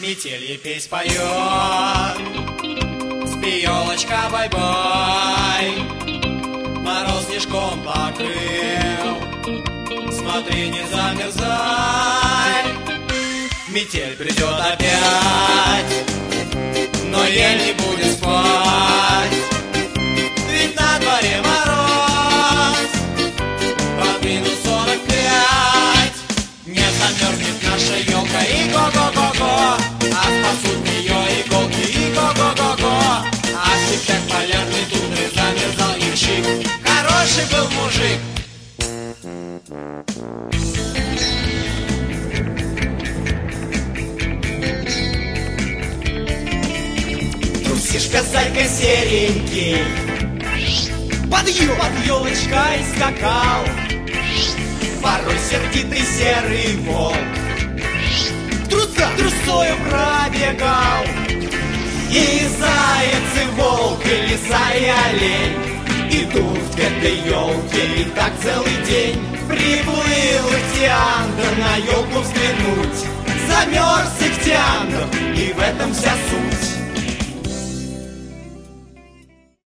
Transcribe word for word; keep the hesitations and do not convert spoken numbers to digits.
Метель песнь поет, спи, елочка, бай-бай. Мороз снежком покрыл, смотри, не замерзай. Метель придет опять, но ель не будет спать. Ведь на дворе мороз, под минус сорок пять. Не замерзнет наша елка и го-го-го-го, а спасут ее иголки и го-го-го-го. А в степях полярной тундры замерзал ямщик. Хороший был мужик. Трусишка, зайка серенький, под, ел, под елочкой скакал. Порой сердитый серый волк труса трусою пробегал. И заяц, и волк, и лиса, и олень идут к этой елке, и так целый день. Приплыл Ихтиандр на елку взглянуть, замерз Ихтиандр, и в этом вся суть.